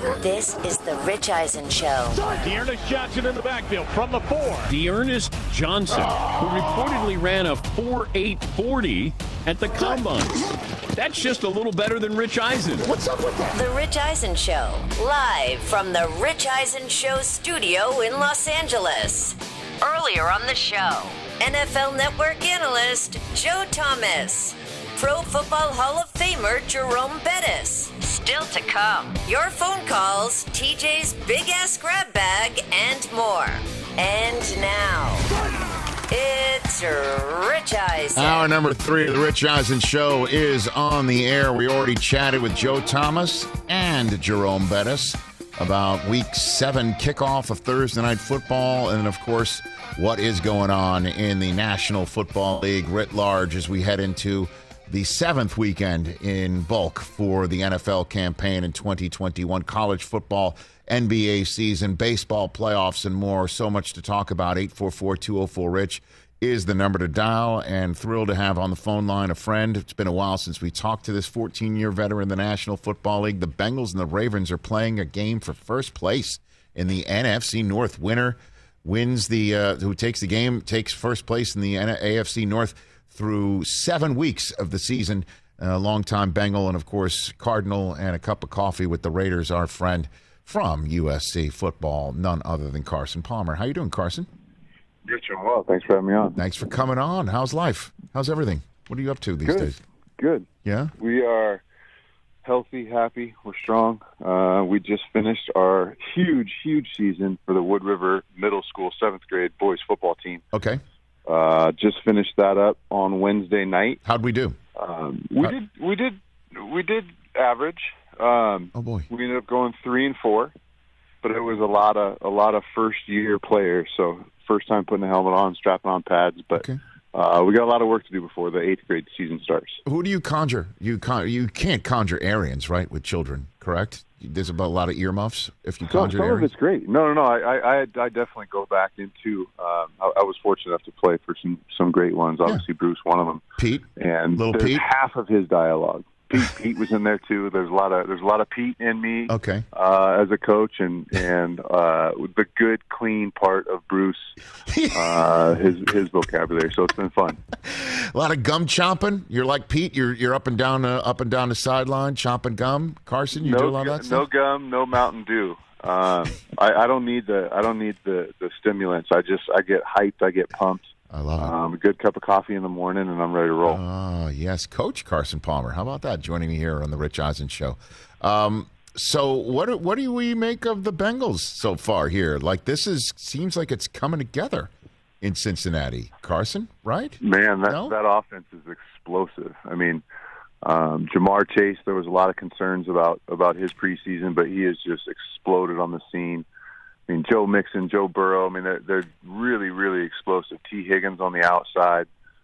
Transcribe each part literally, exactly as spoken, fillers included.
This is the Rich Eisen Show. Dearness Johnson in the backfield from the four. Dearness Johnson, who reportedly ran a four eight forty at the Combine. That's just a little better than Rich Eisen. What's up with that? The Rich Eisen Show, live from the Rich Eisen Show studio in Los Angeles. Earlier on the show, N F L Network analyst Joe Thomas. Pro Football Hall of Famer Jerome Bettis. Still to come, your phone calls, T J's Big Ass Grab Bag, and more. And now, it's Rich Eisen. Hour number three of the Rich Eisen Show is on the air. We already chatted with Joe Thomas and Jerome Bettis about week seven kickoff of Thursday Night Football, and of course, what is going on in the National Football League writ large as we head into the seventh weekend in bulk for the N F L campaign in twenty twenty-one. College football, N B A season, baseball playoffs, and more. So much to talk about. eight four four, two oh four, RICH is the number to dial, and thrilled to have on the phone line a friend. It's been a while since we talked to this fourteen-year veteran in the National Football League. The Bengals and the Ravens are playing a game for first place in the N F C North. Winner wins the uh, who takes the game takes first place in the A F C North through seven weeks of the season. A uh, longtime Bengal and, of course, Cardinal, and a cup of coffee with the Raiders, our friend from U S C football, none other than Carson Palmer. How you doing, Carson? Rich, I'm well. Thanks for having me on. Thanks for coming on. How's life? How's everything? What are you up to these Good. days? Good. Yeah? We are healthy, happy. We're strong. Uh, we just finished our huge, huge season for the Wood River Middle School seventh grade boys football team. Okay. Uh, just finished that up on Wednesday night. How'd we do? Um, we How- did. We did. We did average. Um, Oh, boy. we ended up going three and four, but it was a lot of a lot of first year players. So first time putting a helmet on, strapping on pads. But Okay. uh, we got a lot of work to do before the eighth grade season starts. Who do you conjure? You con- you can't conjure Aryans, right, with children, correct? There's about a lot of earmuffs if you So, conjure some of Aryans. it's great. No, no, no. I, I, I I definitely go back into. Um, I, I was fortunate enough to play for some some great ones. Obviously, Bruce, one of them. Pete? And Little there's Pete? half of his dialogue. Pete, Pete was in there too. There's a lot of there's a lot of Pete in me. Okay. Uh, as a coach, and and uh, the good, clean part of Bruce, uh, his his vocabulary. So it's been fun. A lot of gum chomping. You're like Pete. You're you're up and down uh, up and down the sideline chomping gum. Carson, you no, do a lot of gu- that stuff. no gum, no Mountain Dew. Um, I, I don't need the I don't need the, the stimulants. I just I get hyped. I get pumped. I love it. Um, a good cup of coffee in the morning, and I'm ready to roll. Oh, yes. Coach Carson Palmer. How about that? Joining me here on the Rich Eisen Show. Um, so what do- what do we make of the Bengals so far here? Like, this is seems like it's coming together in Cincinnati. Carson, right? Man, that No? that offense is explosive. I mean, um, Jamar Chase. There was a lot of concerns about about his preseason, but he has just exploded on the scene. I mean, Joe Mixon, Joe Burrow. I mean, they're they're really, really explosive. T. Higgins on the outside.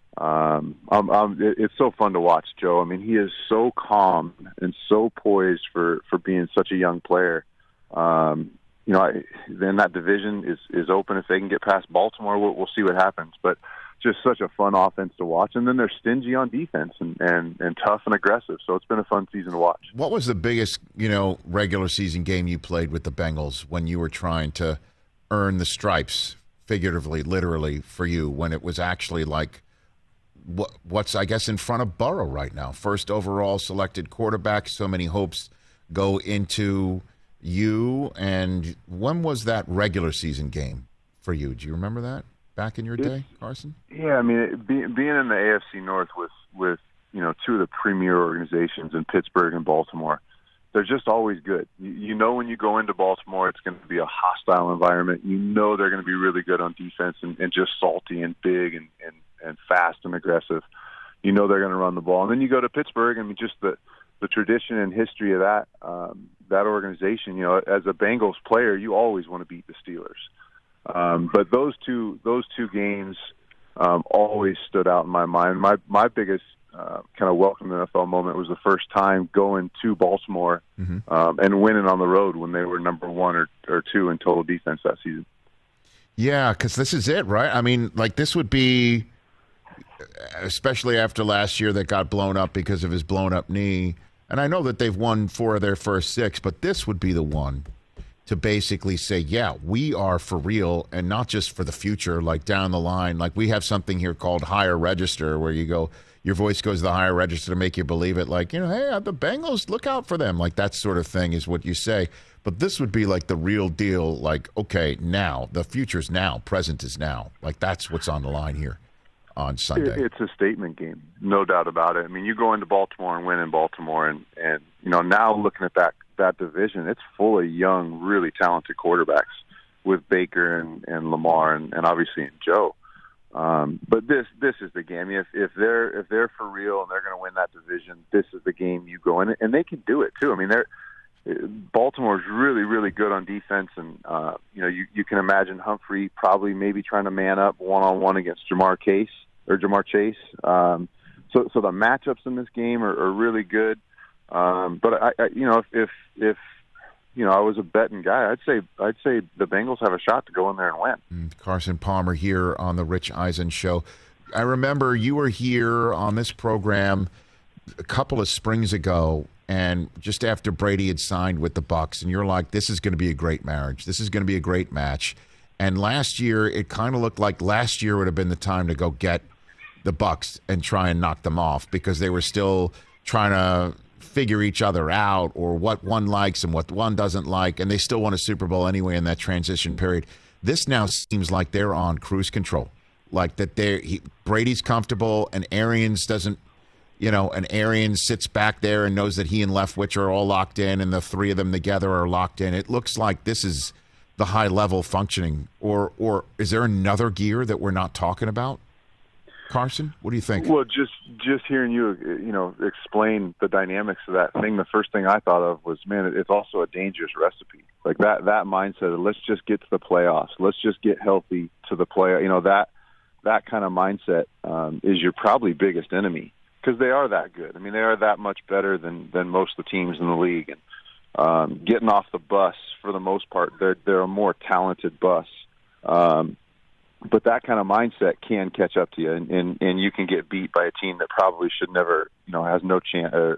Um, I'm, I'm, it- it's so fun to watch, Joe. I mean, he is so calm and so poised for, for being such a young player. Um, you know, I, then that division is, is open. If they can get past Baltimore, we'll, we'll see what happens. But just such a fun offense to watch. And then they're stingy on defense and, and, and tough and aggressive. So it's been a fun season to watch. What was the biggest, you know, regular season game you played with the Bengals when you were trying to earn the stripes, figuratively, literally, for you, when it was actually like what, what's, I guess, in front of Burrow right now? First overall selected quarterback, so many hopes go into you. And when was that regular season game for you? Do you remember that back in your day, Carson? Yeah, I mean, it, be, being in the A F C North with, with, you know, two of the premier organizations in Pittsburgh and Baltimore, they're just always good. You, you know when you go into Baltimore, it's going to be a hostile environment. You know they're going to be really good on defense and, and just salty and big and, and, and fast and aggressive. You know they're going to run the ball. And then you go to Pittsburgh, I mean, just the, the tradition and history of that um, that organization, you know, as a Bengals player, you always want to beat the Steelers. Um, but those two those two games um, always stood out in my mind. My my biggest uh, kind of welcome to the N F L moment was the first time going to Baltimore Mm-hmm. um, and winning on the road when they were number one or, or two in total defense that season. Yeah, because this is it, right? I mean, like this would be, especially after last year that got blown up because of his blown up knee. And I know that they've won four of their first six, but this would be the one to basically say, yeah, we are for real, and not just for the future, like down the line. Like we have something here called higher register, where you go, your voice goes to the higher register to make you believe it. Like, you know, hey, the Bengals, look out for them. Like that sort of thing is what you say. But this would be like the real deal. Like, okay, now the future's now, present is now. Like that's what's on the line here on Sunday. It's a statement game, no doubt about it. I mean, you go into Baltimore and win in Baltimore, and, and you know, now looking at that that division, it's full of young, really talented quarterbacks with Baker and, and Lamar and, and obviously and Joe. Um, but this this is the game. I mean, if if they're if they're for real and they're going to win that division, this is the game you go in, and they can do it too. I mean, they're Baltimore's really really good on defense, and uh, you know you you can imagine Humphrey probably maybe trying to man up one on one against Jamar Chase or Jamar Chase. Um, so so the matchups in this game are, are really good. Um, but I, I you know if, if if you know I was a betting guy, I'd say I'd say the Bengals have a shot to go in there and win. Carson Palmer here on the Rich Eisen Show. I remember you were here on this program a couple of springs ago, and just after Brady had signed with the Bucs, and you're like, this is going to be a great marriage. This is going to be a great match. And last year, it kind of looked like last year would have been the time to go get the Bucs and try and knock them off, because they were still trying to figure each other out, or what one likes and what one doesn't like, and they still won a Super Bowl anyway in that transition period. This now seems like they're on cruise control, like that they're he, Brady's comfortable, and Arians doesn't, you know, and Arians sits back there and knows that he and Leftwich are all locked in, and the three of them together are locked in. It looks like this is the high level functioning, or or is there another gear that we're not talking about? Carson, what do you think? Well, just just hearing you, you know, explain the dynamics of that thing, the first thing I thought of was, man, it's also a dangerous recipe. Like that that mindset of let's just get to the playoffs, let's just get healthy to the play. You know, that that kind of mindset um, is your probably biggest enemy, because they are that good. I mean, they are that much better than than most of the teams in the league. And um, getting off the bus, for the most part, they're they're a more talented bus. Um, But that kind of mindset can catch up to you, and, and, and you can get beat by a team that probably should never, you know, has no chance, or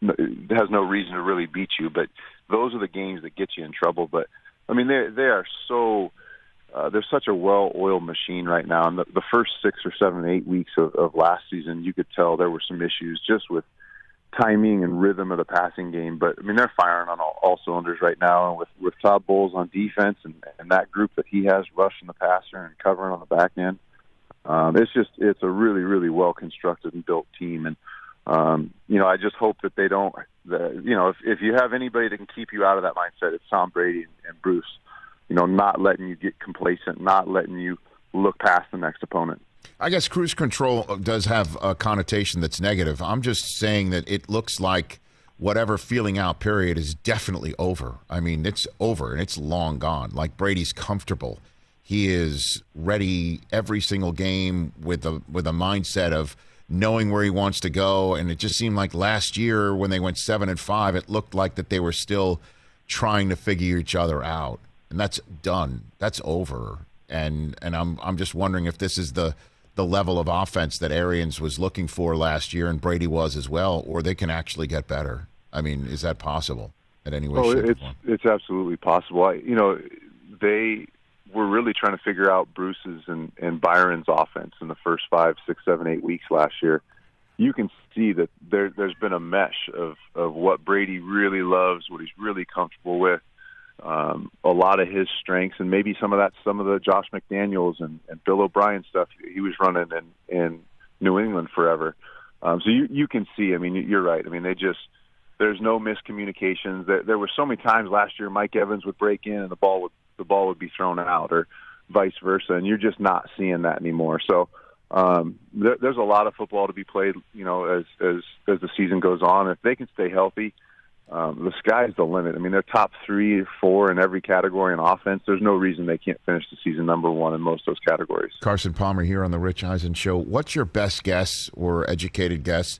has no reason to really beat you. But those are the games that get you in trouble. But I mean, they they are so uh, they're such a well-oiled machine right now. And the, the first six or seven, eight weeks of, of last season, you could tell there were some issues just with timing and rhythm of the passing game. But I mean, they're firing on all, all cylinders right now, and with, with Todd Bowles on defense and, and that group that he has rushing the passer and covering on the back end. Um, it's just, it's a really, really well constructed and built team. And, um, you know, I just hope that they don't, the, you know, if, if you have anybody that can keep you out of that mindset, it's Tom Brady and, and Bruce, you know, not letting you get complacent, not letting you look past the next opponent. I guess cruise control does have a connotation that's negative. I'm just saying that it looks like whatever feeling out period is definitely over. I mean, it's over and it's long gone. Like Brady's comfortable. He is ready every single game with a with a mindset of knowing where he wants to go. And it just seemed like last year when they went seven and five, it looked like that they were still trying to figure each other out. And that's done. That's over. And and I'm I'm just wondering if this is the the level of offense that Arians was looking for last year, and Brady was as well, or they can actually get better. I mean, is that possible at any way? Oh, shape, it's or form? It's absolutely possible. I, you know, they were really trying to figure out Bruce's and, and Byron's offense in the first five, six, seven, eight weeks last year. You can see that there, there's been a mesh of, of what Brady really loves, what he's really comfortable with, um, a lot of his strengths, and maybe some of that, some of the Josh McDaniels and, and Bill O'Brien stuff he was running in, in New England forever. Um, so you, you can see, I mean, you're right. I mean, they just, there's no miscommunications. There, there were so many times last year Mike Evans would break in and the ball would, the ball would be thrown out, or vice versa, and you're just not seeing that anymore. So um, there, there's a lot of football to be played, you know, as as as the season goes on. If they can stay healthy, um, the sky's the limit. I mean, they're top three or four in every category in offense. There's no reason they can't finish the season number one in most of those categories. Carson Palmer here on the Rich Eisen Show. What's your best guess or educated guess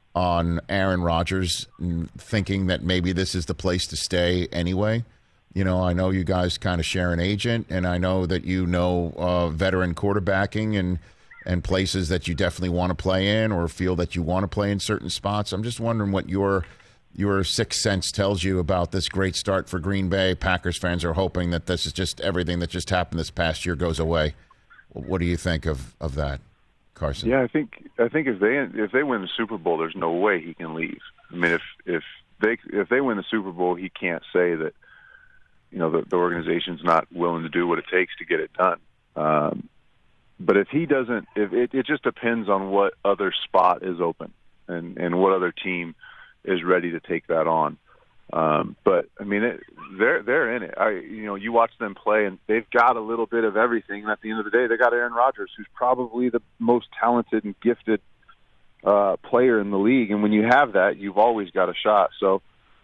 on Aaron Rodgers, thinking that maybe this is the place to stay anyway? You know, I know you guys kind of share an agent, and I know that you know uh, veteran quarterbacking and and places that you definitely want to play in or feel that you want to play in certain spots. I'm just wondering what your your sixth sense tells you about this great start for Green Bay. Packers fans are hoping that this is just everything that just happened this past year goes away. What do you think of, of that, Carson? Yeah, I think I think if they if they win the Super Bowl, there's no way he can leave. I mean, if if they if they win the Super Bowl, he can't say that, you know, the, the organization's not willing to do what it takes to get it done. Um, but if he doesn't, if it, it just depends on what other spot is open and, and what other team is ready to take that on. Um, but I mean, it, they're they're in it. I you know, you watch them play, and they've got a little bit of everything. And at the end of the day, they got Aaron Rodgers, who's probably the most talented and gifted uh, player in the league. And when you have that, you've always got a shot. So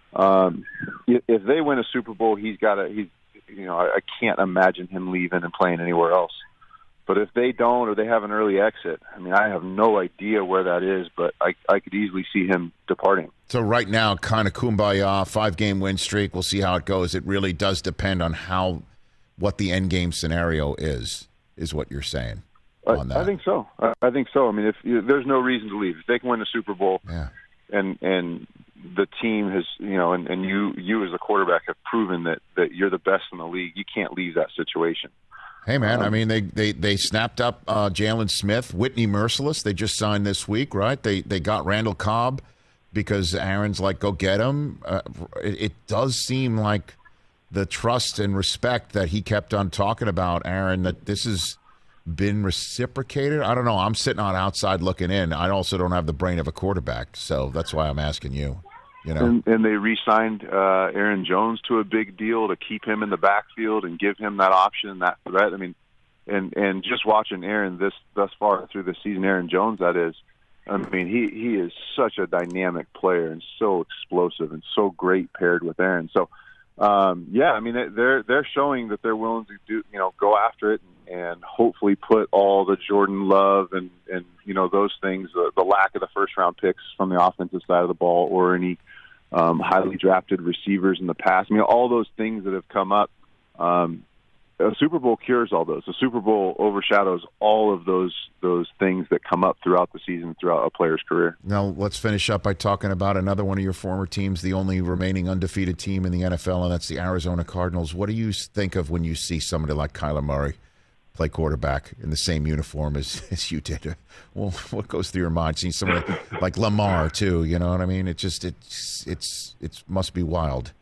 um, if they win a Super Bowl, he's got a he's you know, I, I can't imagine him leaving and playing anywhere else. But if they don't, or they have an early exit, I mean, I have no idea where that is, but I, I could easily see him departing. So right now, kind of kumbaya, five-game win streak. We'll see how it goes. It really does depend on how, what the end game scenario is, is what you're saying on that. I, I think so. I, I think so. I mean, if you, there's no reason to leave. If they can win the Super Bowl, yeah. and and the team has, you know, and, and you you as a quarterback have proven that, that you're the best in the league, you can't leave that situation. Hey, man, I mean, they, they, they snapped up uh, Jalen Smith, Whitney Merciless. They just signed this week, right? They they got Randall Cobb because Aaron's like, go get him. Uh, it, it does seem like the trust and respect that he kept on talking about, Aaron, that this has been reciprocated. I don't know. I'm sitting on outside looking in. I also don't have the brain of a quarterback, so that's why I'm asking you. You know? And, and they re-signed uh, Aaron Jones to a big deal to keep him in the backfield and give him that option, that threat. I mean, and and just watching Aaron this thus far through the season, Aaron Jones, that is, I mean, he, he is such a dynamic player and so explosive and so great paired with Aaron. So, um, yeah, I mean, they're they're showing that they're willing to do, you know, go after it and, and hopefully put all the Jordan Love and, and you know, those things, the, the lack of the first-round picks from the offensive side of the ball or any Um, highly drafted receivers in the past. I mean, all those things that have come up. Um, a Super Bowl cures all those. The Super Bowl overshadows all of those those things that come up throughout the season, throughout a player's career. Now, let's finish up by talking about another one of your former teams, the only remaining undefeated team in the N F L, and that's the Arizona Cardinals. What do you think of when you see somebody like Kyler Murray play quarterback in the same uniform as, as you did? Well, what goes through your mind? Seeing somebody like Lamar too, you know what I mean? It just it's it's it must be wild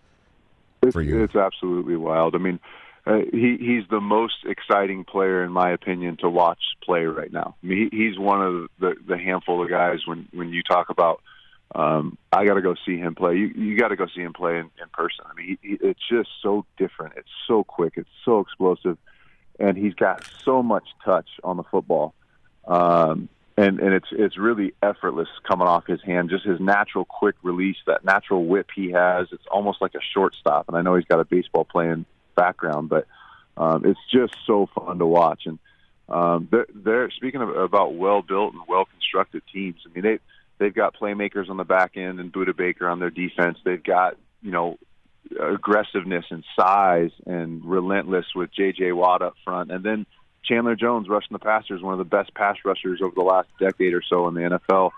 for you. It's absolutely wild. I mean, uh, he he's the most exciting player in my opinion to watch play right now. I mean, he, he's one of the, the handful of guys when when you talk about um, I got to go see him play. You you got to go see him play in, in person. I mean, he, he, it's just so different. It's so quick. It's so explosive. And he's got so much touch on the football, um, and and it's it's really effortless coming off his hand. Just his natural quick release, that natural whip he has. It's almost like a shortstop. And I know he's got a baseball playing background, but um, it's just so fun to watch. And um, they're, they're speaking of, about well built and well constructed teams. I mean, they they've got playmakers on the back end and Budda Baker on their defense. They've got, you know, aggressiveness and size and relentless with J J Watt up front. And then Chandler Jones rushing the passer is one of the best pass rushers over the last decade or so in the N F L.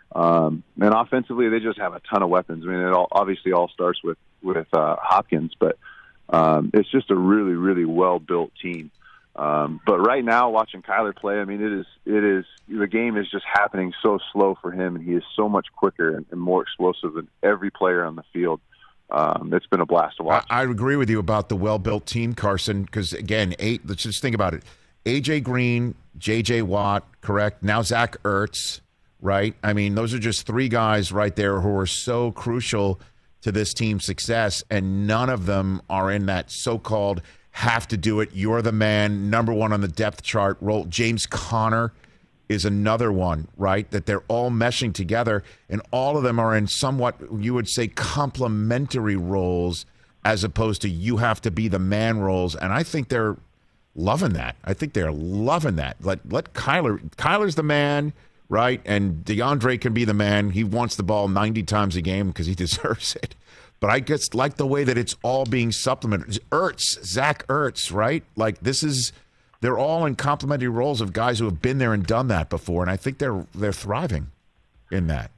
Um, and offensively, they just have a ton of weapons. I mean, it all, obviously all starts with, with uh, Hopkins, but um, it's just a really, really well-built team. Um, but right now, watching Kyler play, I mean, it is, it is, the game is just happening so slow for him, and he is so much quicker and, and more explosive than every player on the field. Um, it's been a blast to watch. I, I agree with you about the well-built team, Carson, because, again, eight. Let's just think about it. A J Green, J J Watt, correct? Now Zach Ertz, right? I mean, those are just three guys right there who are so crucial to this team's success, and none of them are in that so-called have to do it, you're the man, number one on the depth chart role. James Conner is another one, right, that they're all meshing together, and all of them are in somewhat, you would say, complementary roles as opposed to you have to be the man roles, and I think they're loving that. I think they're loving that. Let let Kyler, Kyler's the man, right, and DeAndre can be the man. He wants the ball ninety times a game because he deserves it. But I just like the way that it's all being supplemented. Ertz, Zach Ertz, right? Like this is... They're all in complementary roles of guys who have been there and done that before, and I think they're they're thriving in that. Yeah,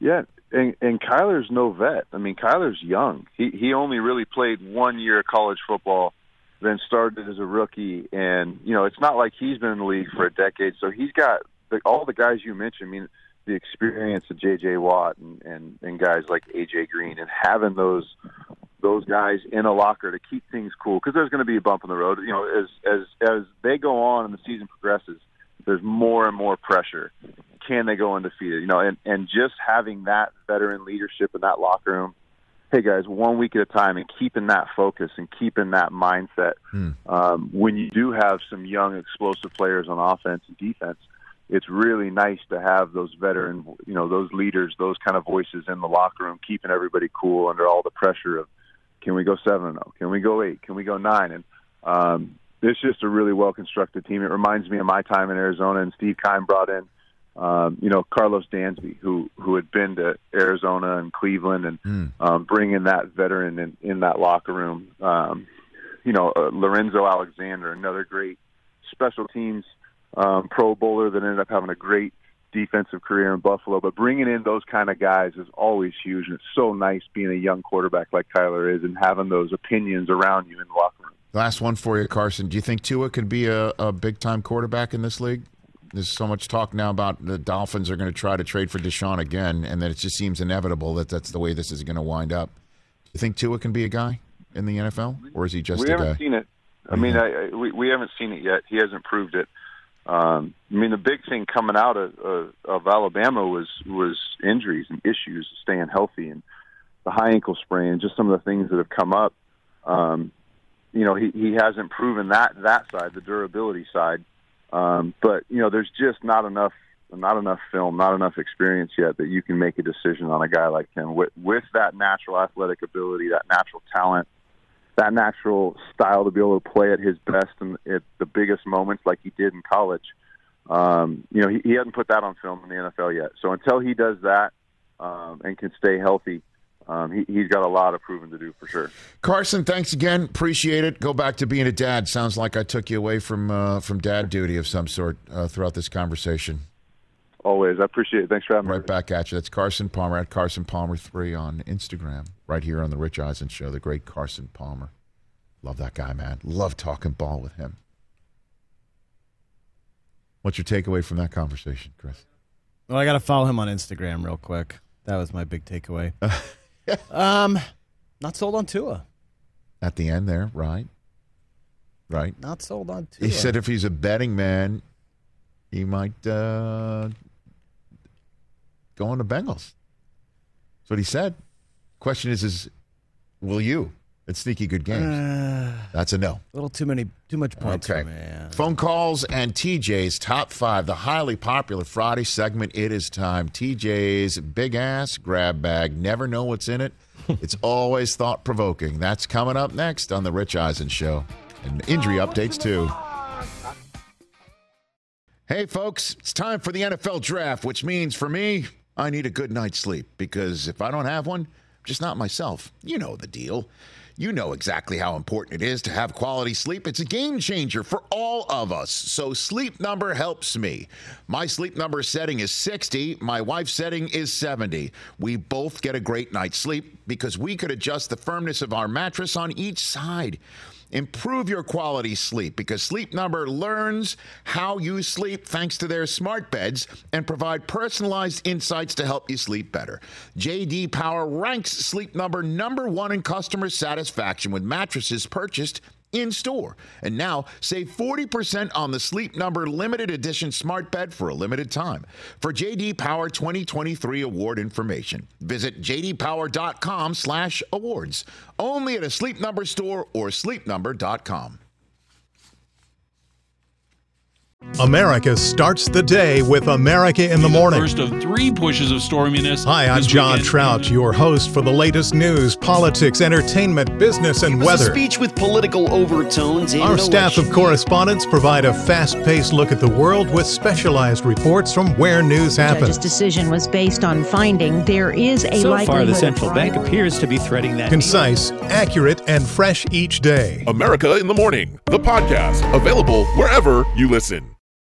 and, and Kyler's no vet. I mean, Kyler's young. He he only really played one year of college football, then started as a rookie. And, you know, it's not like he's been in the league for a decade. So he's got the, all the guys you mentioned. I mean, the experience of J J. Watt and, and, and guys like A J. Green, and having those those guys in a locker to keep things cool, because there's going to be a bump in the road. You know, as as as they go on and the season progresses, there's more and more pressure. Can they go undefeated? You know, and, and just having that veteran leadership in that locker room, hey guys, one week at a time, and keeping that focus and keeping that mindset. Hmm. Um, when you do have some young, explosive players on offense and defense, it's really nice to have those veteran, you know, those leaders, those kind of voices in the locker room, keeping everybody cool under all the pressure of, can we go seven and oh? Can we go eight? Can we go nine? And um, it's just a really well-constructed team. It reminds me of my time in Arizona, and Steve Keim brought in, um, you know, Carlos Dansby, who who had been to Arizona and Cleveland, and mm. um, bringing that veteran in, in that locker room. Um, you know, uh, Lorenzo Alexander, another great special teams Um, Pro Bowler that ended up having a great defensive career in Buffalo. But bringing in those kind of guys is always huge, and it's so nice being a young quarterback like Kyler is and having those opinions around you in the locker room. Last one for you, Carson. Do you think Tua could be a, a big-time quarterback in this league? There's so much talk now about the Dolphins are going to try to trade for Deshaun again, and that it just seems inevitable that that's the way this is going to wind up. Do you think Tua can be a guy in the N F L, or is he just we a guy? We haven't seen it. I mean, I, I, we, we haven't seen it yet. He hasn't proved it. Um, I mean, the big thing coming out of, of, of Alabama was was injuries and issues, staying healthy, and the high ankle sprain, and just some of the things that have come up. Um, you know, he, he hasn't proven that that side, the durability side. Um, but you know, there's just not enough not enough film, not enough experience yet that you can make a decision on a guy like him with with that natural athletic ability, that natural talent, that natural style to be able to play at his best and at the biggest moments like he did in college. Um, you know, he, he hasn't put that on film in the N F L yet. So until he does that um, and can stay healthy, um, he, he's got a lot of proving to do for sure. Carson, thanks again. Appreciate it. Go back to being a dad. Sounds like I took you away from uh, from dad duty of some sort uh, throughout this conversation. Always. I appreciate it. Thanks for having me. Right back at you. That's Carson Palmer at Carson Palmer three on Instagram, right here on the Rich Eisen Show, the great Carson Palmer. Love that guy, man. Love talking ball with him. What's your takeaway from that conversation, Chris? Well, I got to follow him on Instagram real quick. That was my big takeaway. um, not sold on Tua. At the end there, right? Right. Not sold on Tua. He said if he's a betting man, he might uh, go on the Bengals. That's what he said. Question is, is will you? It's sneaky good games. Uh, That's a no. A little too many, too much points okay. for me. Yeah. Phone calls and T J's Top five, the highly popular Friday segment. It is time. T J's big ass grab bag. Never know what's in it. It's always thought-provoking. That's coming up next on The Rich Eisen Show. And injury updates, too. Hey, folks, it's time for the N F L Draft, which means for me, I need a good night's sleep. Because if I don't have one, I'm just not myself. You know the deal. You know exactly how important it is to have quality sleep. It's a game changer for all of us. So Sleep Number helps me. My Sleep Number setting is sixty. My wife's setting is seventy. We both get a great night's sleep because we could adjust the firmness of our mattress on each side. Improve your quality sleep because Sleep Number learns how you sleep thanks to their smart beds and provide personalized insights to help you sleep better. J D Power ranks Sleep Number number one in customer satisfaction with mattresses purchased in store. And now save forty percent on the Sleep Number limited edition smart bed for a limited time. For J D Power twenty twenty-three award information, visit j d power dot com slash awards. Only at a Sleep Number store or sleep number dot com. America starts the day with America in the Morning. First of three pushes of storminess. Hi, I'm John weekend. Trout, your host for the latest news, politics, entertainment, business, and it was weather. A speech with political overtones. Our and staff of correspondents provide a fast-paced look at the world with specialized reports from where news happens. The judge's decision was based on finding there is a so likelihood. So far, the central bank appears to be threading that. Concise, accurate, and fresh each day. America in the Morning, the podcast, available wherever you listen.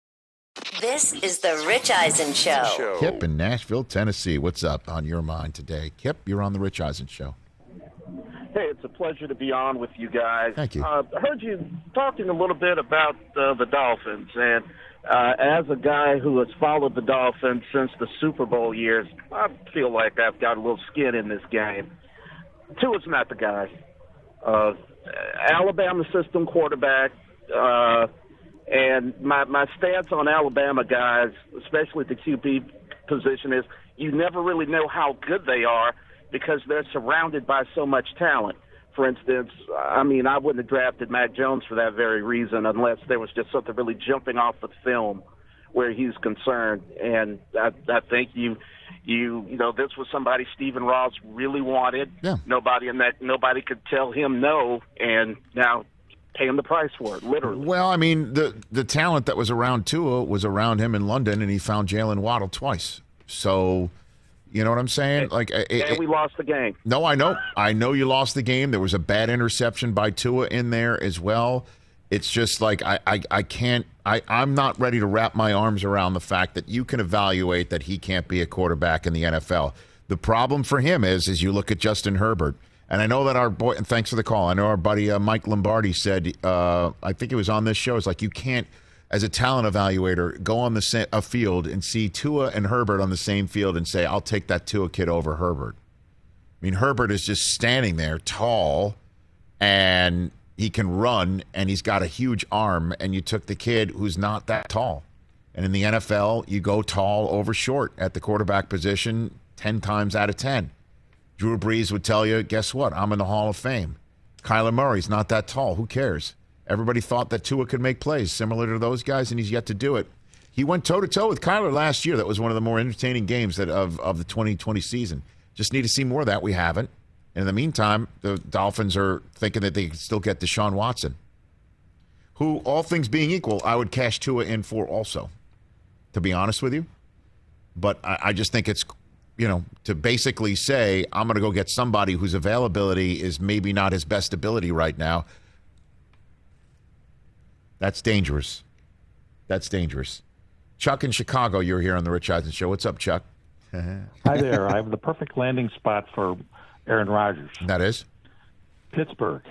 This is the Rich Eisen Show. Kip in Nashville, Tennessee. What's up on your mind today? Kip, you're on the Rich Eisen Show. Hey, it's a pleasure to be on with you guys. Thank you. Uh, I heard you talking a little bit about uh, the Dolphins, and uh, as a guy who has followed the Dolphins since the Super Bowl years, I feel like I've got a little skin in this game. Tua's not the guy. Uh, Alabama system quarterback, uh, and my, my stance on Alabama guys, especially the Q B position, is you never really know how good they are because they're surrounded by so much talent. For instance, I mean, I wouldn't have drafted Mac Jones for that very reason unless there was just something really jumping off the film where he's concerned. And I, I think you, you, you know, this was somebody Stephen Ross really wanted. Yeah. Nobody in that, nobody could tell him no, and now pay him the price for it, literally. Well, I mean, the the talent that was around Tua was around him in London, and he found Jalen Waddle twice. So, you know what I'm saying? And, like, it, and it, we lost the game. No, I know. I know you lost the game. There was a bad interception by Tua in there as well. It's just like I, I, I can't I, I'm not ready to wrap my arms around the fact that you can evaluate that he can't be a quarterback in the N F L. The problem for him is, is you look at Justin Herbert. And I know that our boy, and thanks for the call, I know our buddy uh, Mike Lombardi said, uh, I think it was on this show, it's like you can't, as a talent evaluator, go on the sa- a field and see Tua and Herbert on the same field and say, I'll take that Tua kid over Herbert. I mean, Herbert is just standing there tall, and he can run, and he's got a huge arm, and you took the kid who's not that tall. And in the N F L, you go tall over short at the quarterback position ten times out of ten. Drew Brees would tell you, guess what? I'm in the Hall of Fame. Kyler Murray's not that tall. Who cares? Everybody thought that Tua could make plays similar to those guys, and he's yet to do it. He went toe-to-toe with Kyler last year. That was one of the more entertaining games that of, of the twenty twenty season. Just need to see more of that. We haven't. And in the meantime, the Dolphins are thinking that they can still get Deshaun Watson, who, all things being equal, I would cash Tua in for also, to be honest with you. But I, I just think it's, you know, to basically say, I'm going to go get somebody whose availability is maybe not his best ability right now. That's dangerous. That's dangerous. Chuck in Chicago, you're here on the Rich Eisen Show. What's up, Chuck? Hi there. I have the perfect landing spot for Aaron Rodgers. That is? Pittsburgh.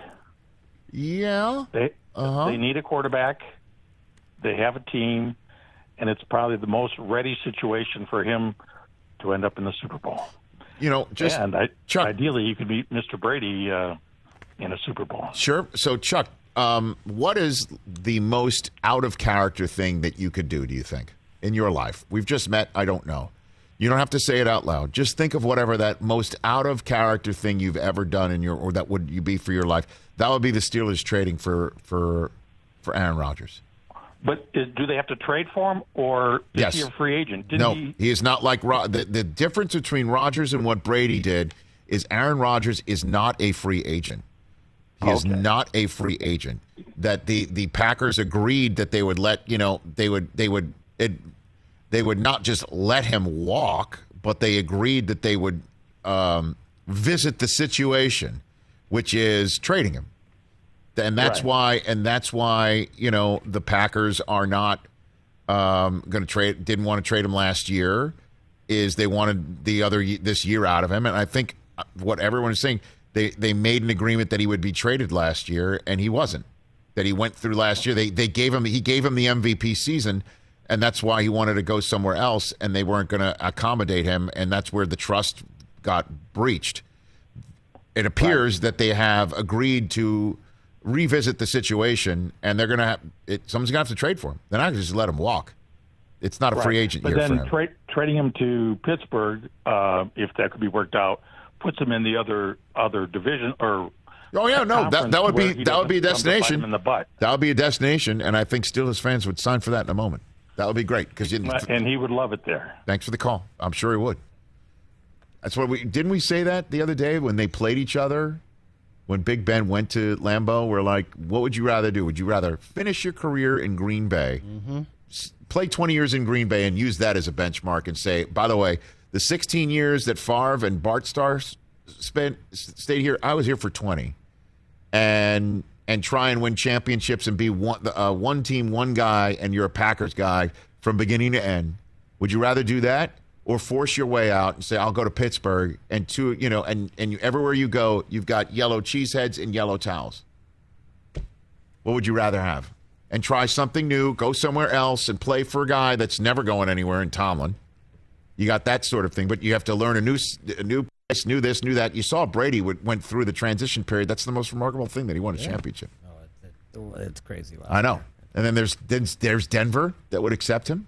Yeah. They, uh-huh. they need a quarterback. They have a team, and it's probably the most ready situation for him to end up in the Super Bowl. You know, just and I, Chuck, ideally, you could beat Mister Brady uh, in a Super Bowl. Sure. So, Chuck, um, what is the most out of character thing that you could do, do you think, in your life? We've just met. I don't know. You don't have to say it out loud. Just think of whatever that most out of character thing you've ever done in your, or that would you be for your life. That would be the Steelers trading for for for Aaron Rodgers. But is, do they have to trade for him, or is yes. he a free agent? Didn't no, he... he is not like Ro- the, the difference between Rodgers and what Brady did is Aaron Rodgers is not a free agent. He okay. is not a free agent. That the, the Packers agreed that they would let, you know, they would they would it, they would not just let him walk, but they agreed that they would um, visit the situation, which is trading him. And that's right. why, and that's why, you know, the Packers are not um, going to trade. Didn't want to trade him last year. Is they wanted the other this year out of him, and I think what everyone is saying, they they made an agreement that he would be traded last year, and he wasn't. That he went through last year. They they gave him he gave him the M V P season, and that's why he wanted to go somewhere else, and they weren't going to accommodate him, and that's where the trust got breached. It appears right. that they have agreed to revisit the situation, and they're going to have it, someone's going to have to trade for him. They're not going to just let him walk. It's not a right. free agent but year then for him. Tra- trading him to Pittsburgh, uh, if that could be worked out, puts him in the other other division or. Oh yeah, no, that that would be that would be a destination. In the butt. That would be a destination, and I think Steelers fans would sign for that in a moment. That would be great because and he would love it there. Thanks for the call. I'm sure he would. That's what we didn't we say that the other day when they played each other. When Big Ben went to Lambeau, we're like, what would you rather do? Would you rather finish your career in Green Bay, mm-hmm. play twenty years in Green Bay, and use that as a benchmark and say, by the way, the sixteen years that Favre and Bart Starr spent stayed here, I was here for twenty, and and try and win championships and be one uh, one team, one guy, and you're a Packers guy from beginning to end? Would you rather do that or force your way out and say, I'll go to Pittsburgh and to, you know, and, and you, everywhere you go, you've got yellow cheeseheads and yellow towels? What would you rather have? And try something new, go somewhere else and play for a guy that's never going anywhere in Tomlin. You got that sort of thing, but you have to learn a new, a new place, new this, new that. You saw Brady would, went through the transition period. That's the most remarkable thing, that he won a yeah. championship. Oh, it's, it's crazy. I know. And then there's there's Denver that would accept him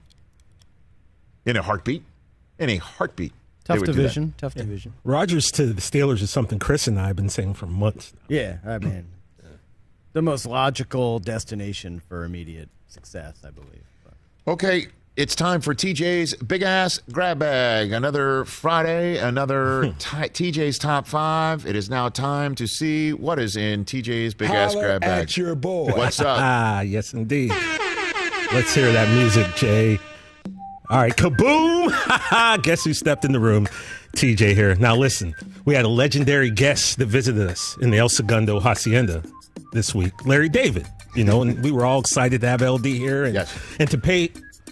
in a heartbeat. In a heartbeat. Tough division. Tough yeah. division. Rodgers to the Steelers is something Chris and I have been saying for months now. Yeah, I mean, the most logical destination for immediate success, I believe. But. Okay, it's time for T J's Big Ass Grab Bag. Another Friday, another t- T J's Top five. It is now time to see what is in T J's Big Ass Grab Bag. At your boy. What's up? Ah, yes, indeed. Let's hear that music, Jay. All right, kaboom! Guess who stepped in the room? T J here. Now listen, we had a legendary guest that visited us in the El Segundo Hacienda this week, Larry David. You know, and we were all excited to have L D here and, yes. and to pay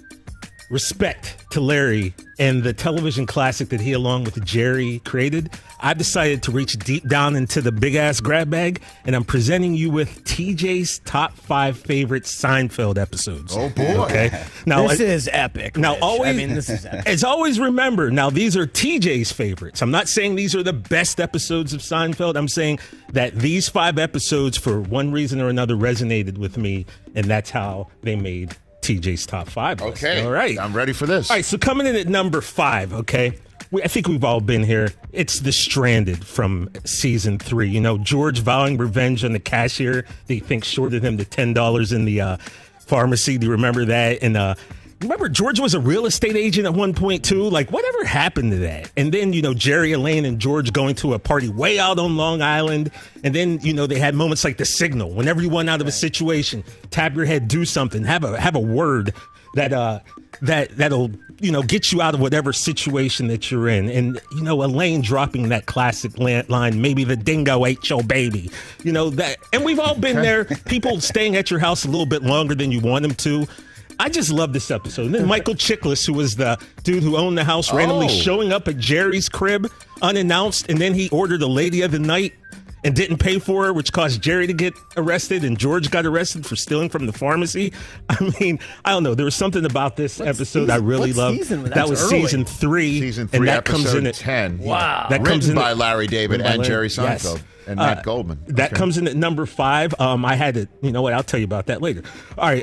respect to Larry and the television classic that he, along with Jerry, created. I've decided to reach deep down into the big ass grab bag, and I'm presenting you with T J's top five favorite Seinfeld episodes. Oh boy! Okay, now this is epic. Now, Rich. always, I mean, this is epic. As always, remember. Now, these are T J's favorites. I'm not saying these are the best episodes of Seinfeld. I'm saying that these five episodes, for one reason or another, resonated with me, and that's how they made T J's top five. Okay. All right. I'm ready for this. All right. So coming in at number five, okay. We, I think we've all been here. It's The Stranded from season three. You know, George vowing revenge on the cashier that he thinks shorted him the ten dollars in the uh, pharmacy. Do you remember that? And uh, remember, George was a real estate agent at one point, too. Like, whatever happened to that? And then, you know, Jerry, Elaine, and George going to a party way out on Long Island. And then, you know, they had moments like The Signal. Whenever you went out of a situation, tap your head, do something, have a have a word that uh that that'll, you know, get you out of whatever situation that you're in. And, you know, Elaine dropping that classic line, maybe the dingo ate your baby. You know, that. And we've all been there. People staying at your house a little bit longer than you want them to. I just love this episode. And then Michael Chiklis, who was the dude who owned the house, randomly Oh. showing up at Jerry's crib unannounced, and then he ordered a lady of the night and didn't pay for her, which caused Jerry to get arrested, and George got arrested for stealing from the pharmacy. I mean, I don't know. There was something about this What episode season- I really what loved. season? That That's was early. season three. Season three, and that episode comes in at ten. Wow. That comes Written in by at, Larry David written by and Larry- Jerry yes. Seinfeld and Matt Uh, Goldman. That Okay. comes in at number five. Um, I had to, you know what? I'll tell you about that later. All right.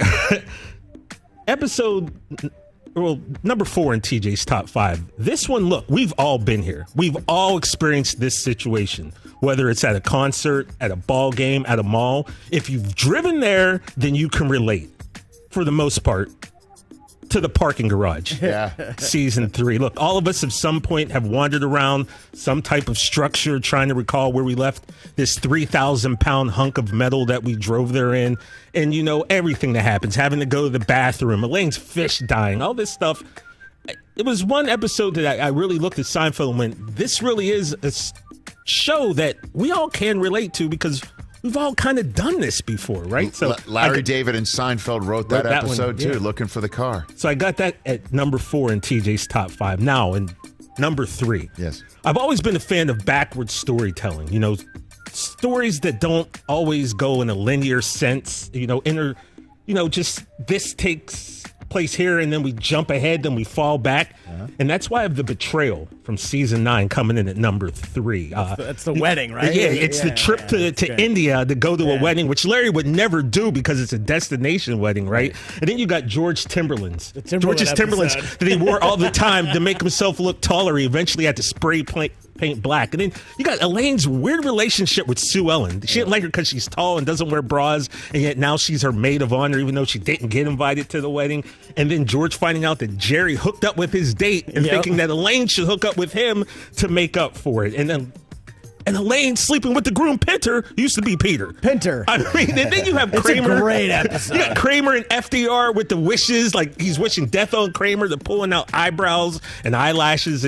Episode, well, number four in T J's top five. This one, look, we've all been here. We've all experienced this situation, whether it's at a concert, at a ball game, at a mall. If you've driven there, then you can relate, for the most part, to the parking garage. Yeah. Season three. Look, all of us at some point have wandered around some type of structure trying to recall where we left this three thousand pound hunk of metal that we drove there in. And, you know, everything that happens, having to go to the bathroom, Elaine's fish dying, all this stuff. It was one episode that I, I really looked at Seinfeld and went, this really is a s- show that we all can relate to, because we've all kind of done this before, right? So L- Larry I- David and Seinfeld wrote that Wrote that one, episode too, yeah. looking for the car. So I got that at number four in T J's top five. Now, in number three. Yes. I've always been a fan of backwards storytelling, you know, stories that don't always go in a linear sense, you know, inner, you know, just this takes place here and then we jump ahead, then we fall back. Uh-huh. And that's why I have The Betrayal from season nine coming in at number three. That's, Uh, the, that's the wedding, right? Yeah, it's yeah, the trip yeah, to, to good. India to go to Yeah. a wedding, which Larry would never do because it's a destination wedding, right? And then you got George Timberlands. Timberland George's Timberlands episode. that he wore all the time to make himself look taller. He eventually had to spray paint, paint black. And then you got Elaine's weird relationship with Sue Ellen. She didn't like her because she's tall and doesn't wear bras, and yet now she's her maid of honor, even though she didn't get invited to the wedding. And then George finding out that Jerry hooked up with his date and Yep. thinking that Elaine should hook up with him to make up for it. And then and Elaine sleeping with the groom Pinter used to be Peter. Pinter. I mean, and then you have It's a Kramer. great episode. You got Kramer and F D R with the wishes, like he's wishing death on Kramer. They're pulling out eyebrows and eyelashes, and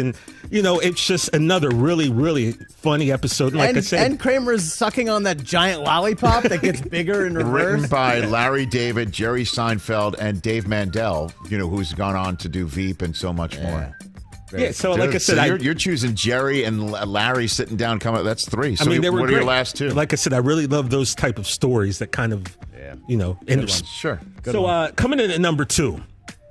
you know, it's just another really, really funny episode. Like and, I said, and Kramer's sucking on that giant lollipop that gets bigger in reverse. Written by Larry David, Jerry Seinfeld, and Dave Mandel, you know, who's gone on to do Veep and so much Yeah. more. yeah. So, Dude, like I said, so I, you're, you're choosing Jerry and L- Larry sitting down. Coming, that's three. So I mean, they were what great. are your last two? Like I said, I really love those type of stories that kind of, Yeah. you know, Good inter- one. Sure. Good so one. uh, coming in at number two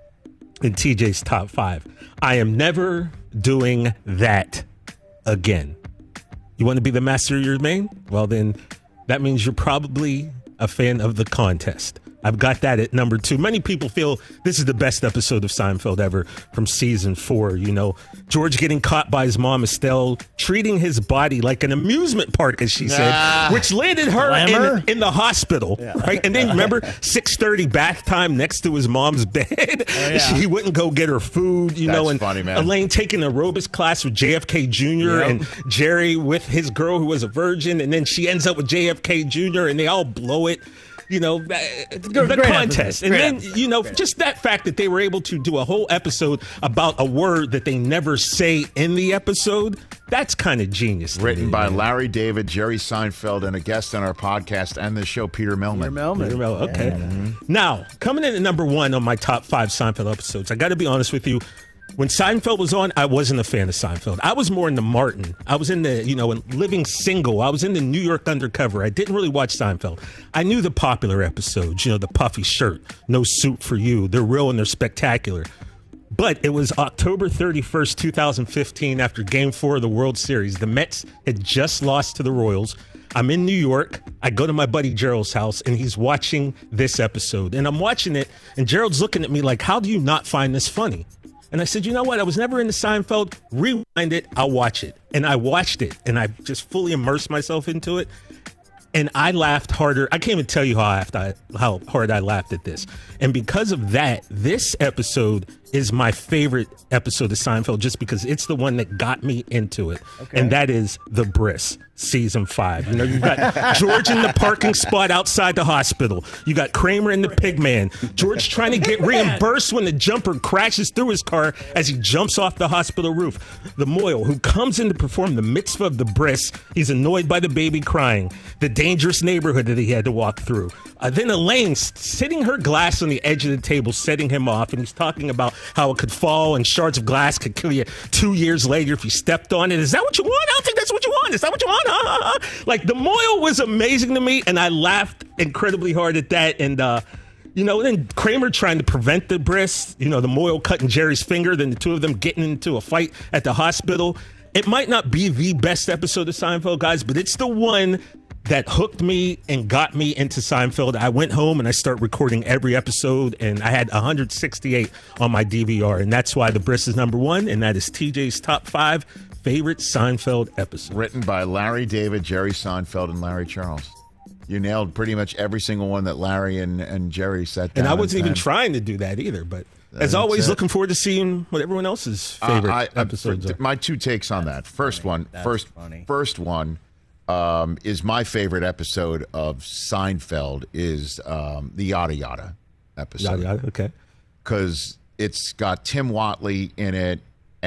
in T J's top five, I am never doing that again. You want to be the master of your main? Well, then that means you're probably a fan of The Contest. I've got that at number two. Many people feel this is the best episode of Seinfeld ever from season four. You know, George getting caught by his mom, Estelle, treating his body like an amusement park, as she said, Ah. which landed her Glamour? in, in the hospital. Right? And then remember, six thirty bath time next to his mom's bed. Oh, yeah. She wouldn't go get her food, you That's know. And funny, man. Elaine taking an aerobics class with J F K Junior Yep. and Jerry with his girl who was a virgin. And then she ends up with J F K Junior and they all blow it. You know, uh, the Great contest. episode. And Great then, episode. you know, Great just that fact that they were able to do a whole episode about a word that they never say in the episode, that's kind of genius. to Written me, by man. Larry David, Jerry Seinfeld, and a guest on our podcast and the show, Peter Millman. Peter Millman. Peter Mel- Okay. Now, coming in at number one on my top five Seinfeld episodes, I got to be honest with you. When Seinfeld was on, I wasn't a fan of Seinfeld. I was more into Martin. I was in the, you know, in Living Single. I was in the New York Undercover. I didn't really watch Seinfeld. I knew the popular episodes, you know, the puffy shirt, No Suit for You. They're real and they're spectacular. But it was October thirty-first, twenty fifteen, after Game Four of the World Series. The Mets had just lost to the Royals. I'm in New York. I go to my buddy Gerald's house, and he's watching this episode. And I'm watching it, and Gerald's looking at me like, how do you not find this funny? And I said, you know what? I was never into Seinfeld. Rewind it. I'll watch it. And I watched it, and I just fully immersed myself into it. And I laughed harder. I can't even tell you how, I laughed, I, how hard I laughed at this. And because of that, this episode is my favorite episode of Seinfeld just because it's the one that got me into it. Okay. And that is The Briss, season five. You know, you've got George in the parking spot outside the hospital. You got Kramer in the pig man. George trying to get reimbursed when the jumper crashes through his car as he jumps off the hospital roof. The Moyle, who comes in to perform the mitzvah of the bris. He's annoyed by the baby crying. The dangerous neighborhood that he had to walk through. Uh, then Elaine sitting her glass on the edge of the table, setting him off, and he's talking about how it could fall and shards of glass could kill you two years later if you stepped on it. Is that what you want? I don't think that's what you want. Is that what you want? Huh, huh, huh? Like, the Moyle was amazing to me, and I laughed incredibly hard at that. And, uh, you know, then Kramer trying to prevent the bris, you know, the Moyle cutting Jerry's finger, then the two of them getting into a fight at the hospital. It might not be the best episode of Seinfeld, guys, but it's the one that hooked me and got me into Seinfeld. I went home and I started recording every episode, and I had one hundred sixty-eight on my D V R, and that's why The Briss is number one, and that is T J's top five favorite Seinfeld episode. Written by Larry David, Jerry Seinfeld, and Larry Charles. You nailed pretty much every single one that Larry and, and Jerry sat down. And I wasn't even said. trying to do that either, but That's as always, it. looking forward to seeing what everyone else's favorite Uh, I- I- episodes for- are. My two takes on that. First one, That's first, funny. first one um, is my favorite episode of Seinfeld is um, the Yada Yada episode. Yada, yada, okay. Because it's got Tim Watley in it,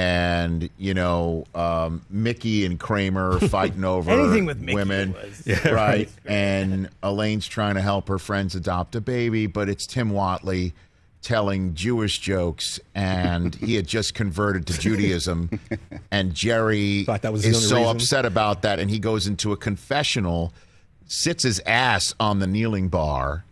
and you know um, Mickey and Kramer fighting over Anything with Mickey women, was- Yeah, right? right. And Elaine's trying to help her friends adopt a baby, but it's Tim Watley telling Jewish jokes, and he had just converted to Judaism, and Jerry Thought that was the is only so reason. upset about that, and he goes into a confessional, sits his ass on the kneeling bar,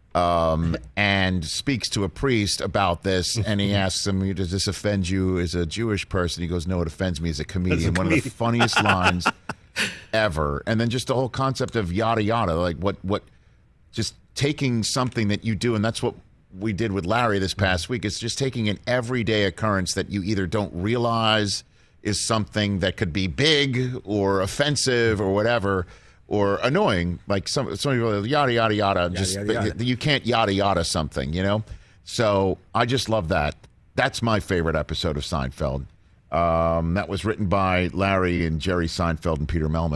um, and speaks to a priest about this, and he asks him, does this offend you as a Jewish person? He goes, no, it offends me as a comedian. One of the funniest lines ever. And then just the whole concept of yada yada, like what, what, just taking something that you do, and that's what we did with Larry this past week. It's just taking an everyday occurrence that you either don't realize is something that could be big or offensive or whatever, or annoying, like some somebody will yada yada yada. Just yada, yada. you can't yada yada something, you know. So I just love that. That's my favorite episode of Seinfeld. Um, that was written by Larry and Jerry Seinfeld and Peter Mellman.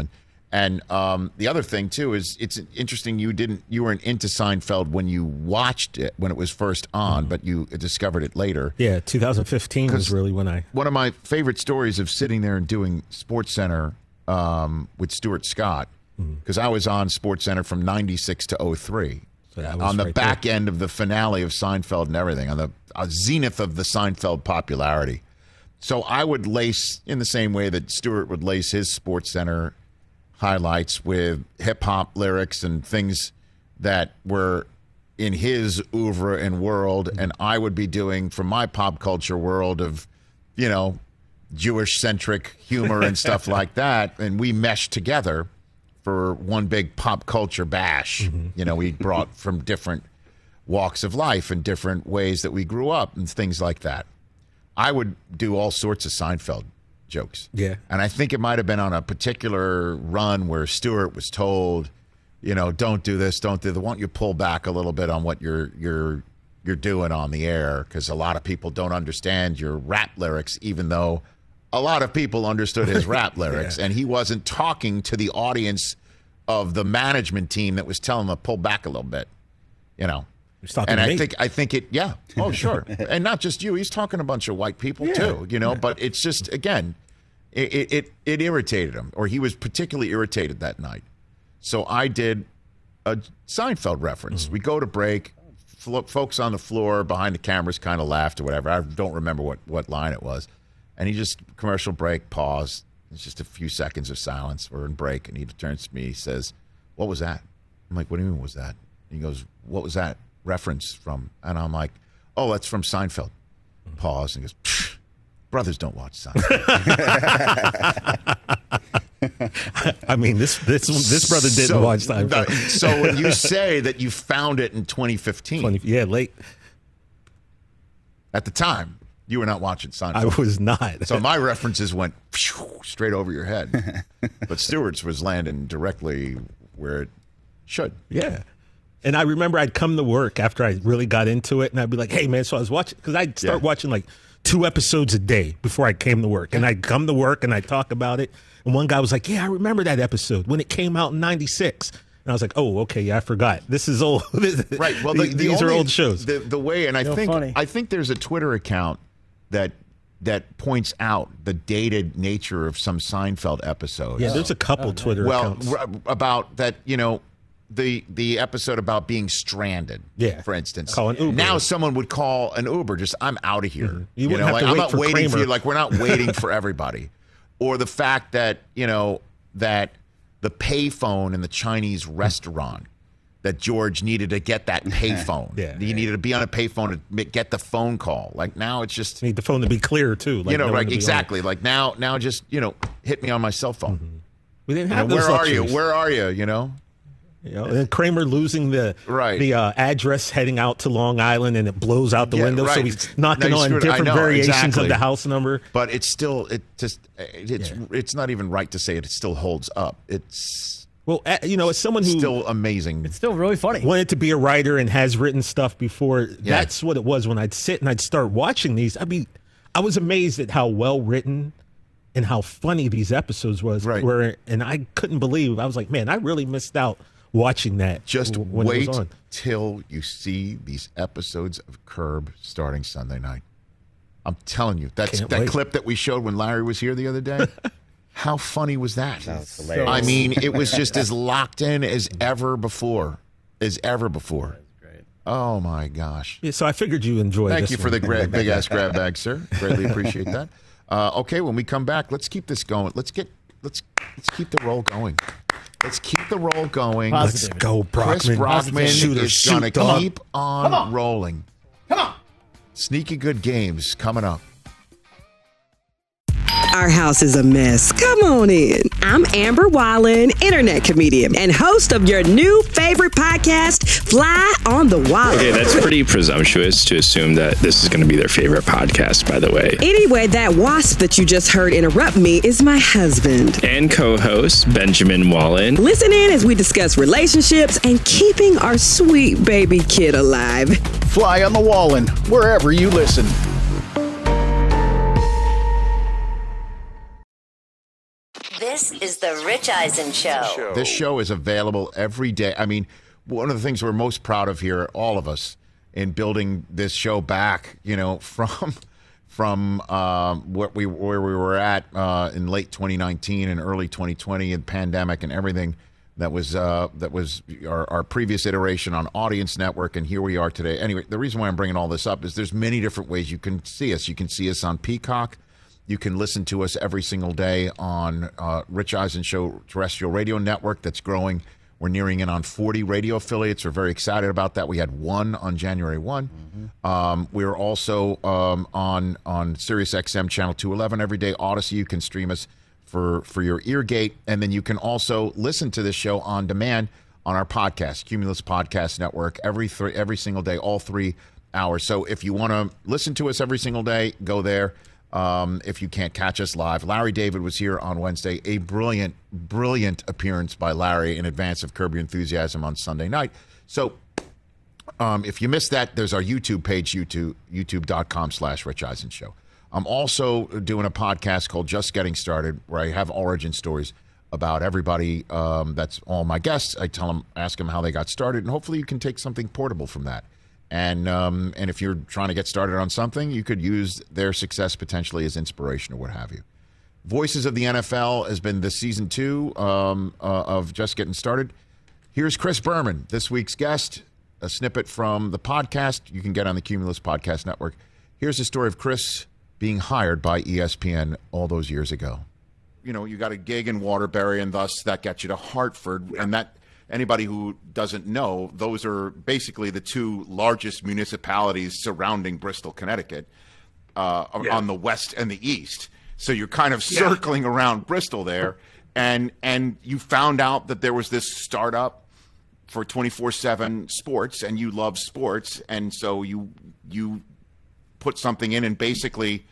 And um, the other thing too is it's interesting you didn't you weren't into Seinfeld when you watched it when it was first on, mm-hmm. but you discovered it later. Yeah, two thousand fifteen was really when I. One of my favorite stories of sitting there and doing SportsCenter um, with Stuart Scott, because mm-hmm. I was on SportsCenter from ninety-six to oh three. So on the right back there. End of the finale of Seinfeld and everything, on the uh, zenith of the Seinfeld popularity. So I would lace, in the same way that Stuart would lace his SportsCenter highlights with hip-hop lyrics and things that were in his oeuvre and world, mm-hmm. and I would be doing from my pop culture world of, you know, Jewish-centric humor and stuff like that, and we meshed together for one big pop culture bash. Mm-hmm. You know, we brought from different walks of life and different ways that we grew up and things like that. I would do all sorts of Seinfeld jokes. Yeah. And I think it might have been on a particular run where Stewart was told, you know, don't do this, don't do that. Why don't you pull back a little bit on what you're you're you're doing on the air? Because a lot of people don't understand your rap lyrics, even though a lot of people understood his rap lyrics. Yeah. And he wasn't talking to the audience of the management team that was telling him to pull back a little bit, you know. And I me. think I think it, yeah. Oh, sure. And not just you. He's talking a bunch of white people, yeah. too, you know. But it's just, again, it, it, it irritated him, or he was particularly irritated that night. So I did a Seinfeld reference. Mm-hmm. We go to break. Flo- folks on the floor behind the cameras kind of laughed or whatever. I don't remember what, what line it was. And he just, commercial break, pause. It's just a few seconds of silence. We're in break. And he turns to me. He says, what was that? I'm like, what do you mean, what was that? And he goes, what was that reference from? And I'm like, oh, that's from Seinfeld. Pause and goes, brothers don't watch Seinfeld. I mean, this this this brother didn't so, watch Seinfeld. So when you say that you found it in twenty fifteen, twenty, yeah, late. At the time, you were not watching Seinfeld. I was not. So my references went straight over your head. But Stewart's was landing directly where it should. Yeah. And I remember I'd come to work after I really got into it, and I'd be like, hey, man, so I was watching, because I'd start yeah. watching like two episodes a day before I came to work. And I'd come to work, and I'd talk about it. And one guy was like, yeah, I remember that episode when it came out in ninety-six. And I was like, oh, okay, yeah, I forgot. This is old. Right. Well, the, the these only, are old shows. The, the way, and I no think funny. I think there's a Twitter account that that points out the dated nature of some Seinfeld episodes. Yeah, there's a couple oh, Twitter well, accounts. Well, r- about that, you know, the the episode about being stranded, yeah. for instance. Call an Uber. Now someone would call an Uber, just, I'm out of here. Mm-hmm. You, You, you know, have like, to I'm wait not for waiting Kramer. for you. Like, we're not waiting for everybody. Or the fact that, you know, that the payphone in the Chinese restaurant, that George needed to get that payphone. yeah, he yeah. needed to be on a payphone to get the phone call. Like, now it's just... You need the phone to be clear, too. Like you know, no right, exactly. Like, now, now just, you know, hit me on my cell phone. Mm-hmm. We didn't have you know, those Where luxuries. are you? Where are you, you know? You know, and Kramer losing the right. the uh, address heading out to Long Island, and it blows out the yeah, window, right. so he's knocking no, on different know, variations exactly. of the house number. But it's still, it just, it's yeah. it's not even right to say it. It still holds up. It's well, you know, as someone who still amazing. It's still really funny. Wanted to be a writer and has written stuff before. Yeah. That's what it was when I'd sit and I'd start watching these. I mean, I was amazed at how well written and how funny these episodes was. Right. Were, and I couldn't believe. I was like, man, I really missed out watching that. Just when wait it was on. till you see these episodes of Curb starting Sunday night. I'm telling you, that's Can't that wait. clip that we showed when Larry was here the other day. How funny was that? That was hilarious. I mean, it was just as locked in as ever before, as ever before. Great. Oh my gosh! Yeah, so I figured you enjoyed. Thank this you for one. the gra- big ass grab bag, sir. Greatly appreciate that. Uh, okay, when we come back, let's keep this going. Let's get let's let's keep the roll going. Let's keep the roll going. Let's go, Brockman. Chris Brockman Shooter, is shoot, going to dog. keep on rolling. Come on. Sneaky good games coming up. Our house is a mess. Come on in. I'm Amber Wallen, internet comedian and host of your new favorite podcast, Fly on the Wallen. Okay, that's pretty presumptuous to assume that this is going to be their favorite podcast, by the way. Anyway, that wasp that you just heard interrupt me is my husband. And co-host, Benjamin Wallen. Listen in as we discuss relationships and keeping our sweet baby kid alive. Fly on the Wallen, wherever you listen. This This is the Rich Eisen Show. This show is available every day. I mean, one of the things we're most proud of here, all of us, in building this show back, you know, from from um, what we where we were at uh, in late twenty nineteen and early twenty twenty, and pandemic and everything that was uh, that was our, our previous iteration on Audience Network, and here we are today. Anyway, the reason why I'm bringing all this up is there's many different ways you can see us. You can see us on Peacock. You can listen to us every single day on uh, Rich Eisen Show terrestrial radio network that's growing. We're nearing in on forty radio affiliates. We're very excited about that. We had one on January first. Mm-hmm. Um, we're also um, on on Sirius X M channel two eleven every day. Odyssey, you can stream us for, for your ear gate. And then you can also listen to this show on demand on our podcast, Cumulus Podcast Network, every three, every single day, all three hours. So if you want to listen to us every single day, go there. Um, if you can't catch us live, Larry David was here on Wednesday. A brilliant, brilliant appearance by Larry in advance of Curb Your Enthusiasm on Sunday night. So um, if you missed that, there's our YouTube page, YouTube, youtube.com slash Rich Eisen Show. I'm also doing a podcast called Just Getting Started, where I have origin stories about everybody. Um, that's all my guests. I tell them, ask them how they got started, and hopefully you can take something portable from that. And um, and if you're trying to get started on something, you could use their success potentially as inspiration or what have you. Voices of the N F L has been this season two um, uh, of Just Getting Started. Here's Chris Berman, this week's guest, a snippet from the podcast you can get on the Cumulus Podcast Network. Here's the story of Chris being hired by E S P N all those years ago. You know, you got a gig in Waterbury, and thus that gets you to Hartford, and that... Anybody who doesn't know, those are basically the two largest municipalities surrounding Bristol, Connecticut, uh, yeah. on the west and the east. So you're kind of circling yeah. around Bristol there, and and you found out that there was this startup for twenty-four seven sports, and you love sports, and so you you put something in and basically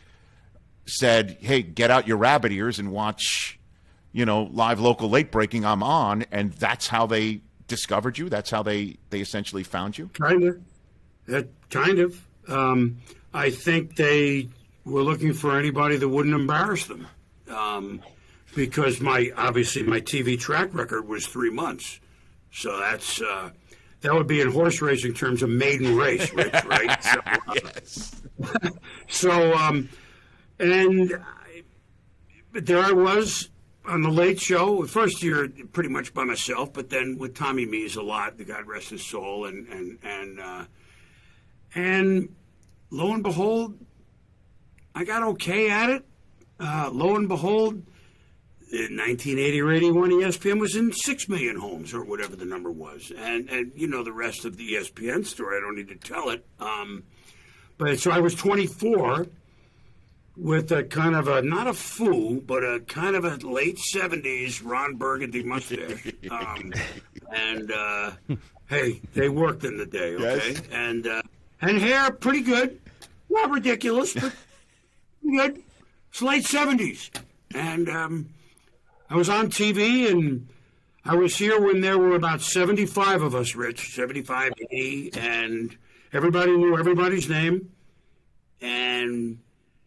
said, "Hey, get out your rabbit ears and watch." You know, live local late breaking, I'm on, and that's how they discovered you? That's how they, they essentially found you? Kind of. That, kind of. Um, I think they were looking for anybody that wouldn't embarrass them. Um, because my, obviously, my T V track record was three months. So that's, uh, that would be in horse racing terms a maiden race, Rich, right? So, uh, yes. so, um, and I, but there I was, on the Late Show, first year pretty much by myself, but then with Tommy Mees a lot, the God rest his soul, and and and uh, and lo and behold, I got okay at it. Uh, lo and behold, in nineteen eighty or eighty-one, E S P N was in six million homes or whatever the number was, and and you know the rest of the E S P N story. I don't need to tell it. Um, but so I was twenty-four. With a kind of a, not a foo, but a kind of a late seventies Ron Burgundy mustache. Um, and, uh, hey, they worked in the day, okay? Yes. And uh, and hair, pretty good. Not ridiculous, but pretty good. It's late seventies. And um, I was on T V, and I was here when there were about seventy-five of us, Rich, seventy-five, eighty, and everybody knew everybody's name. And...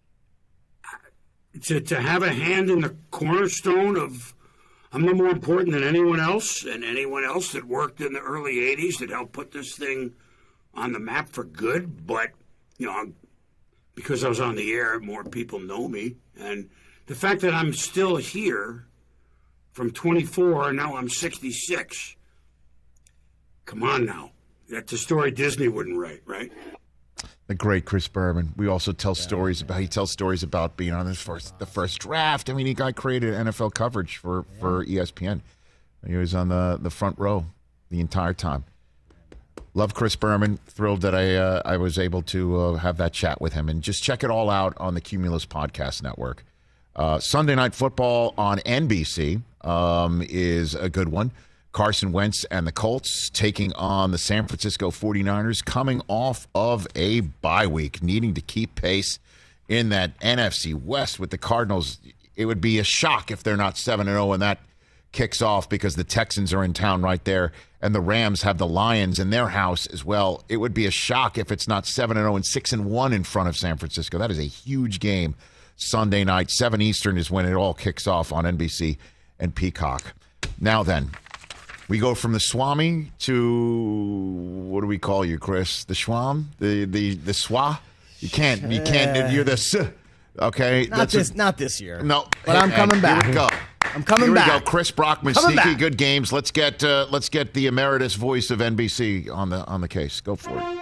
To, to have a hand in the cornerstone of, I'm no more important than anyone else, and anyone else that worked in the early eighties that helped put this thing on the map for good. But, you know, because I was on the air, more people know me. And the fact that I'm still here from twenty-four, and now I'm sixty-six. Come on now. That's a story Disney wouldn't write, right? The great Chris Berman. We also tell yeah. stories about, he tells stories about being on his first, the first draft. I mean, he guy created N F L coverage for, yeah. for E S P N. He was on the, the front row the entire time. Love Chris Berman. Thrilled that I uh, I was able to uh, have that chat with him. And just check it all out on the Cumulus Podcast Network. Uh, Sunday Night Football on N B C um, is a good one. Carson Wentz and the Colts taking on the San Francisco forty-niners, coming off of a bye week, needing to keep pace in that N F C West with the Cardinals. It would be a shock if they're not seven and oh when that kicks off, because the Texans are in town right there, and the Rams have the Lions in their house as well. It would be a shock if it's not seven and oh and six and one in front of San Francisco. That is a huge game Sunday night. seven Eastern is when it all kicks off on N B C. and Peacock. Now then, we go from the Swami to, what do we call you, Chris? The Schwam? The the the Swa? You can't, you can't, you're the S. Okay? Not That's this, a, not this year. No. But I'm coming back. Here we go. I'm coming Here back. we go. Chris Brockman, Coming Sneaky back. Good Games. Let's get uh, let's get the emeritus voice of N B C on the on the case. Go for it.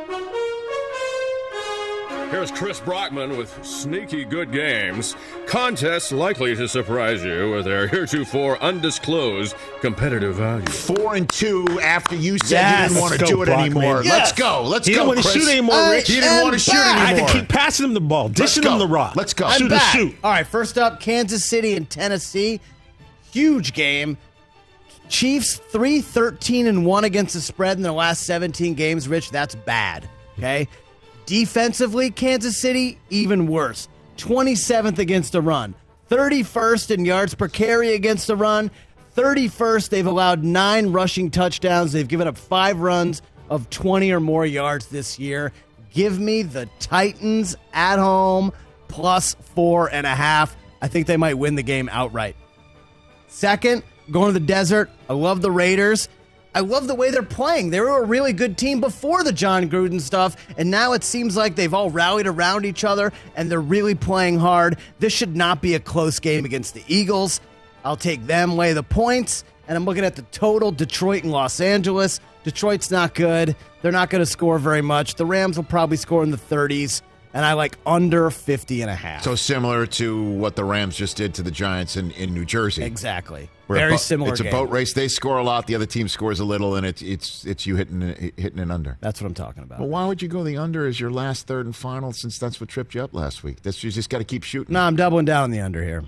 Here's Chris Brockman with Sneaky Good Games. Contests likely to surprise you with their heretofore undisclosed competitive value. Four and two after you said Yes. you didn't want to Let's do go, it Brockman. anymore. Yes. Let's go. Let's he go, didn't want to Chris. shoot anymore, I Rich. He didn't want to shoot back. I had anymore. to keep passing him the ball, dishing go. him the rock. Let's go. I'm Shoot back. or shoot. All right, first up, Kansas City and Tennessee. Huge game. Chiefs three thirteen and one against the spread in their last seventeen games. Rich, that's bad. Okay? Defensively, Kansas City, even worse. twenty-seventh against the run. thirty-first in yards per carry against the run. thirty-first, they've allowed nine rushing touchdowns. They've given up five runs of twenty or more yards this year. Give me the Titans at home plus four and a half. I think they might win the game outright. Second, going to the desert. I love the Raiders. I love the way they're playing. They were a really good team before the John Gruden stuff, and now it seems like they've all rallied around each other, and they're really playing hard. This should not be a close game against the Eagles. I'll take them, lay the points, and I'm looking at the total, Detroit and Los Angeles. Detroit's not good. They're not going to score very much. The Rams will probably score in the thirties, and I like under fifty and a half. So similar to what the Rams just did to the Giants in, in New Jersey. Exactly. Where Very a bo- similar It's game. a boat race. They score a lot. The other team scores a little, and it's it's it's you hitting hitting an under. That's what I'm talking about. Well, why would you go the under as your last third and final? Since that's what tripped you up last week. That's you just got to keep shooting. No, I'm doubling down on the under here.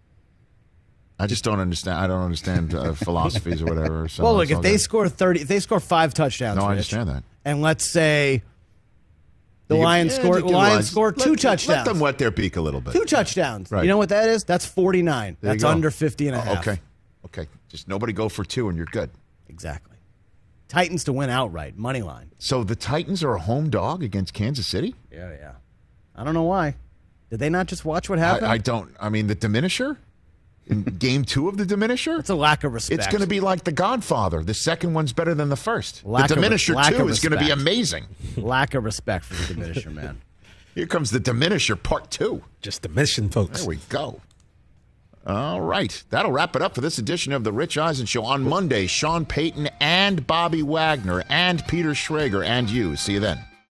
I just don't understand. I don't understand uh, philosophies or whatever. So Well, look, it's if all they good. score thirty, if they score five touchdowns, No, I Rich, understand that. and let's say the You- Lions yeah, score, you the can Lions realize- score two let, touchdowns. Let them wet their beak a little bit. Two touchdowns. Right. You know what that is? That's forty-nine. There you That's go. under fifty and a Oh, half. okay, okay. Just nobody go for two, and you're good. Exactly. Titans to win outright, money line. So the Titans are a home dog against Kansas City? Yeah, yeah. I don't know why. Did they not just watch what happened? I, I don't. I mean, the Diminisher in game two of the Diminisher. It's a lack of respect. It's going to be like The Godfather. The second one's better than the first. Lack the of- Diminisher lack two of is going to be respect. amazing. Lack of respect for the Diminisher, man. Here comes the Diminisher part two. Just the mission, folks. There we go. All right. That'll wrap it up for this edition of The Rich Eisen Show. On Monday, Sean Payton and Bobby Wagner and Peter Schrager and you. See you then.